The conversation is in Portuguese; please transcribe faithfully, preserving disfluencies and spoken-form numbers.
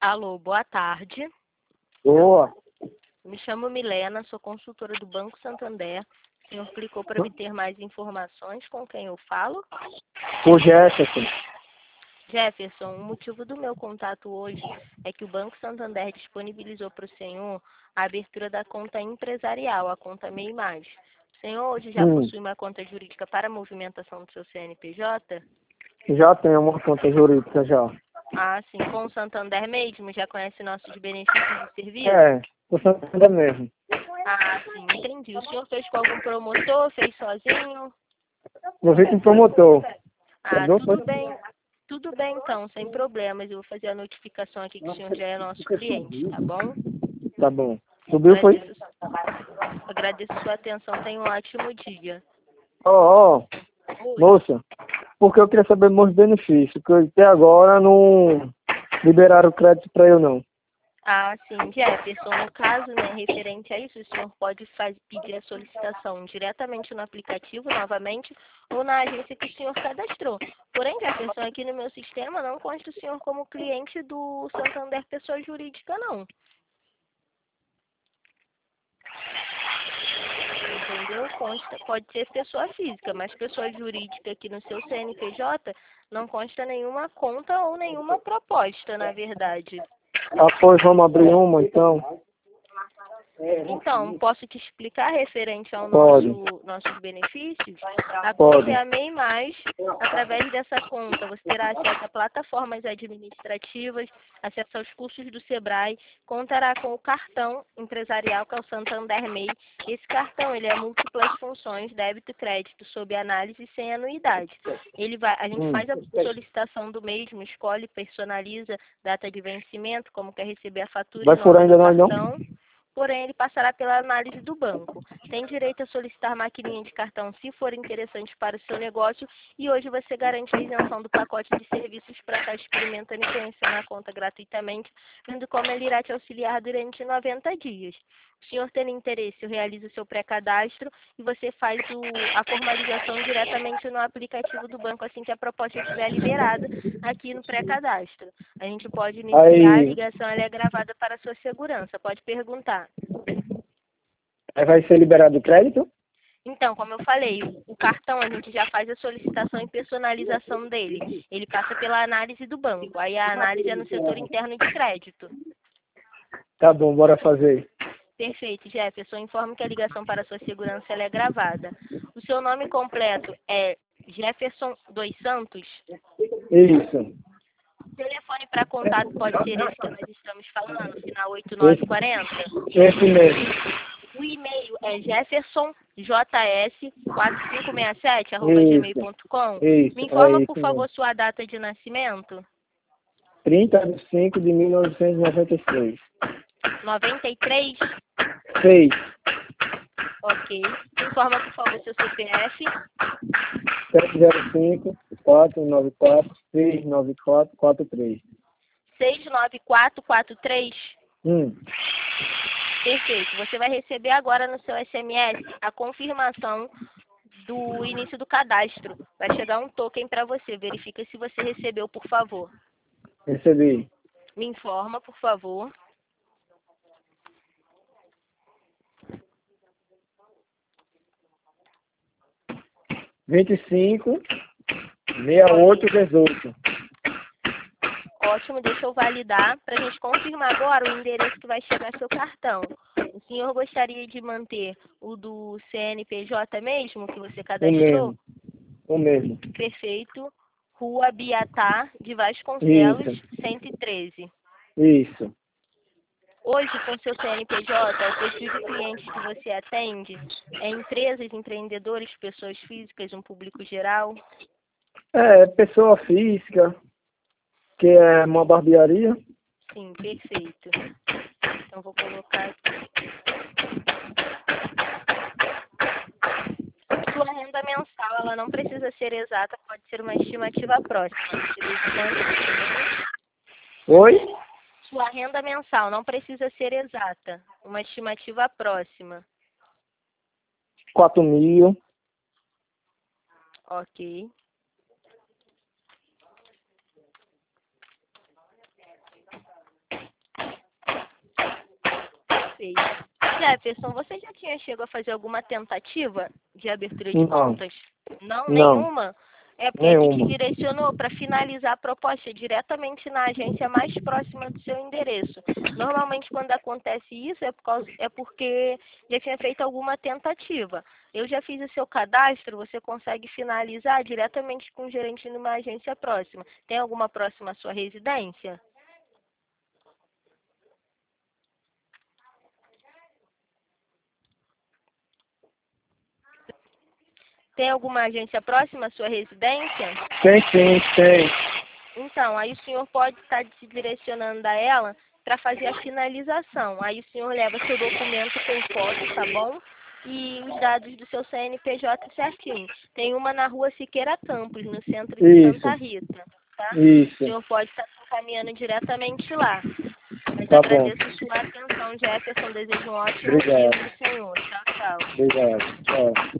Alô, boa tarde. Boa. Me chamo Milena, sou consultora do Banco Santander. O senhor clicou para obter mais informações. Com quem eu falo? O Jefferson. Jefferson, o motivo do meu contato hoje é que o Banco Santander disponibilizou para o senhor a abertura da conta empresarial, a conta MEI mais. O senhor hoje já Hum. possui uma conta jurídica para a movimentação do seu C N P J? Já tenho uma conta jurídica já. Ah, sim. Com o Santander mesmo? Já conhece nossos benefícios e serviços? É, o Santander mesmo. Ah, sim, entendi. O senhor fez com algum promotor, fez sozinho? Eu vi com o promotor. Ah, Entendeu? tudo bem. Tudo bem, então, sem problemas. Eu vou fazer a notificação aqui que o senhor já é nosso cliente, tá bom? Tá bom. Subiu, foi? Agradeço, agradeço sua atenção. Tenha um ótimo dia. Ó, ó, Oi. moça, porque eu queria saber meus benefícios, porque até agora não liberaram o crédito pra eu não. Ah, sim, Jefferson. No caso, né, referente a isso, o senhor pode faz, pedir a solicitação diretamente no aplicativo, novamente, ou na agência que o senhor cadastrou. Porém, Jefferson, aqui no meu sistema não consta o senhor como cliente do Santander Pessoa Jurídica, não. Entendeu? Consta, pode ser pessoa física, mas pessoa jurídica aqui no seu C N P J não consta nenhuma conta ou nenhuma proposta, na verdade. Ah, pois vamos abrir uma então? Então, posso te explicar referente ao Pode. nosso nossos benefícios? A Pode. conta é a MEI mais. Através dessa conta, você terá acesso a plataformas administrativas, acesso aos cursos do Sebrae, contará com o cartão empresarial, que é o Santander MEI. Esse cartão, ele é múltiplas funções, débito e crédito, sob análise sem anuidade. Ele vai, a gente Hum. faz a solicitação do mesmo, escolhe, personaliza data de vencimento, como quer receber a fatura Vai e furar nome ainda do nós não? cartão. Porém, ele passará pela análise do banco. Tem direito a solicitar maquininha de cartão se for interessante para o seu negócio, e hoje você garante a isenção do pacote de serviços para estar experimentando e conhecendo a conta gratuitamente, vendo como ele irá te auxiliar durante noventa dias. O senhor tendo interesse, realiza o seu pré-cadastro e você faz o, a formalização diretamente no aplicativo do banco assim que a proposta estiver liberada aqui no pré-cadastro. A gente pode iniciar, a Aí, ligação ela é gravada para a sua segurança. Pode perguntar. aí vai ser liberado o crédito? Então, como eu falei, o, o cartão a gente já faz a solicitação e personalização dele. Ele passa pela análise do banco. Aí a análise é no setor interno de crédito. Tá bom, bora fazer. Perfeito, Jefferson. Informo que a ligação para a sua segurança ela é gravada. O seu nome completo é Jefferson dos Santos? Isso. O telefone para contato pode ser esse que nós estamos falando, final oito nove Esse, quatro zero? esse mesmo. O e-mail é jefferson j s quatro cinco seis sete arroba gmail Isso. ponto com. Isso, Me é informa, por isso mesmo. favor, sua data de nascimento. trinta de cinco de mil novecentos e noventa e seis. noventa e três? seis. Ok. Me informa, por favor, seu C P F. sete zero cinco, quatro nove quatro, seis nove quatro, quatro três. seis nove quatro quatro três. Hum. Perfeito. Você vai receber agora no seu S M S a confirmação do início do cadastro. Vai chegar um token para você. Verifica se você recebeu, por favor. Recebi. Me informa, por favor. vinte e cinco, sessenta e oito, dezoito. Ótimo, deixa eu validar para a gente confirmar agora o endereço que vai chegar seu cartão. O senhor gostaria de manter o do C N P J mesmo, que você O cadastrou? mesmo. O mesmo. Perfeito. Rua Biatá de Vasconcelos, Isso. cento e treze. Isso. Hoje, com seu C N P J, o perfil de clientes que você atende é empresas, empreendedores, pessoas físicas, um público geral? É, pessoa física, que é uma barbearia. Sim, perfeito. Então, vou colocar aqui. Sua renda mensal, ela não precisa ser exata, pode ser uma estimativa próxima. Receber de quanto? Oi? Sua renda mensal não precisa ser exata, uma estimativa próxima. quatro mil. Ok. fez. Jefferson, você já tinha chegado a fazer alguma tentativa de abertura de Não. contas? Não, Não. nenhuma? É porque ele te Nenhuma. direcionou para finalizar a proposta diretamente na agência mais próxima do seu endereço. Normalmente, quando acontece isso, é, por causa, é porque já tinha feito alguma tentativa. Eu já fiz o seu cadastro, você consegue finalizar diretamente com o gerente numa agência próxima. Tem alguma próxima à sua residência? Tem alguma agência próxima à sua residência? Tem sim, tem. Então, aí o senhor pode estar se direcionando a ela para fazer a finalização. Aí o senhor leva seu documento com foto, tá bom? E os dados do seu C N P J certinho. Tem uma na rua Siqueira Campos, no centro de Isso. Santa Rita, tá? O Isso. senhor pode estar caminhando diretamente lá. Mas Tá bom. agradeço sua atenção, Jefferson. Desejo um ótimo dia Obrigado. para o senhor. Tchau, tchau. Obrigado. Tchau.